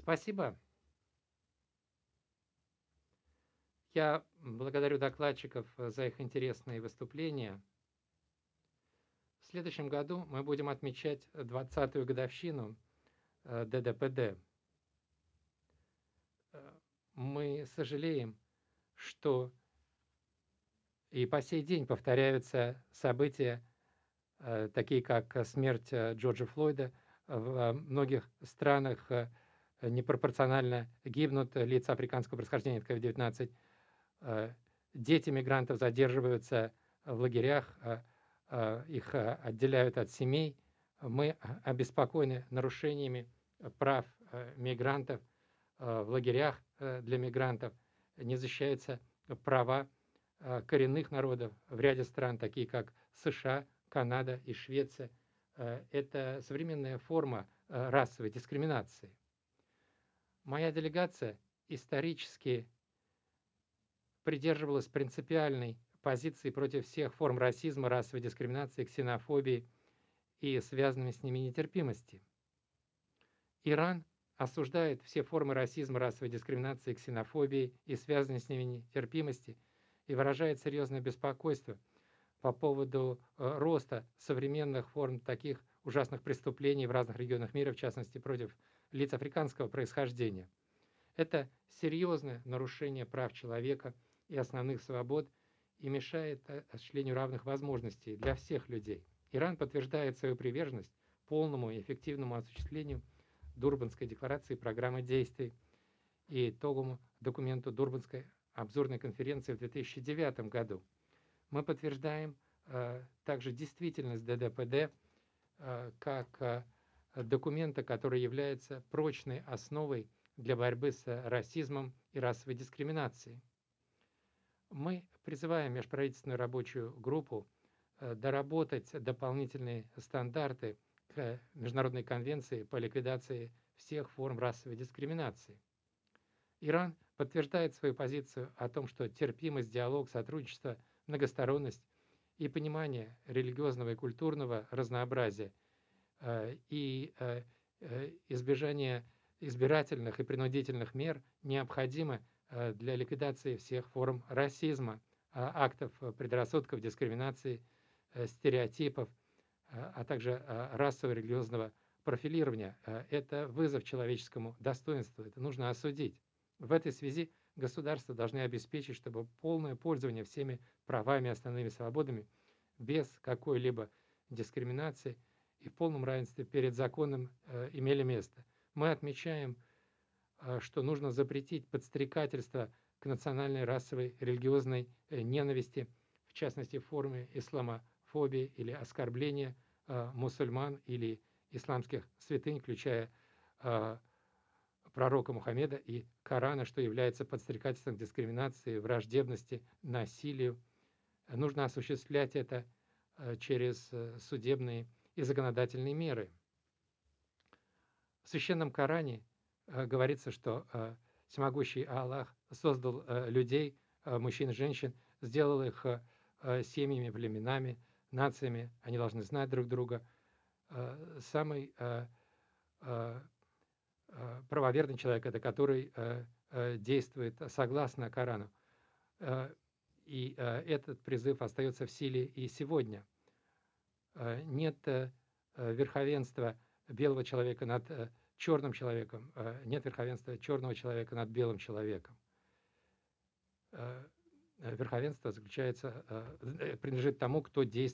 Спасибо. Я благодарю докладчиков за их интересные выступления. В следующем году мы будем отмечать 20-ю годовщину ДДПД. Мы сожалеем, что и по сей день повторяются события, такие как смерть Джорджа Флойда. В многих странах непропорционально гибнут лица африканского происхождения от COVID-19. Дети мигрантов задерживаются в лагерях, их отделяют от семей. Мы обеспокоены нарушениями прав мигрантов в лагерях для мигрантов. Не защищаются права коренных народов в ряде стран, такие как США, Канада и Швеция. Это современная форма расовой дискриминации. Моя делегация исторически придерживалась принципиальной позиции против всех форм расизма, расовой дискриминации, ксенофобии и связанной с ними нетерпимости. Иран осуждает все формы расизма, расовой дискриминации, ксенофобии и связанной с ними нетерпимости и выражает серьезное беспокойство по поводу роста современных форм таких ужасных преступлений в разных регионах мира, в частности, против лиц африканского происхождения. Это серьезное нарушение прав человека и основных свобод и мешает осуществлению равных возможностей для всех людей. Иран подтверждает свою приверженность полному и эффективному осуществлению Дурбанской декларации программы действий и итоговому документу Дурбанской обзорной конференции в 2009 году. Мы подтверждаем также действительность ДДПД как документа, который является прочной основой для борьбы с расизмом и расовой дискриминацией. Мы призываем межправительственную рабочую группу доработать дополнительные стандарты к Международной конвенции по ликвидации всех форм расовой дискриминации. Иран подтверждает свою позицию о том, что терпимость, диалог, сотрудничество, многосторонность и понимание религиозного и культурного разнообразия и избежание избирательных и принудительных мер необходимы для ликвидации всех форм расизма, актов предрассудков, дискриминации, стереотипов, а также расово-религиозного профилирования. Это вызов человеческому достоинству, это нужно осудить. В этой связи государства должны обеспечить, чтобы полное пользование всеми правами и основными свободами без какой-либо дискриминации и в полном равенстве перед законом имели место. Мы отмечаем, что нужно запретить подстрекательство к национальной, расовой, религиозной ненависти, в частности в форме исламофобии или оскорбления мусульман или исламских святынь, включая пророка Мухаммеда и Корана, что является подстрекательством к дискриминации, враждебности, насилию. Нужно осуществлять это через судебные и законодательные меры. В Священном Коране говорится, что всемогущий Аллах создал людей, мужчин и женщин, сделал их семьями, племенами, нациями, они должны знать друг друга. Самый правоверный человек – это который действует согласно Корану. И этот призыв остается в силе и сегодня. Нет верховенства белого человека над черным человеком, нет верховенства черного человека над белым человеком. Верховенство заключается, принадлежит тому, кто действует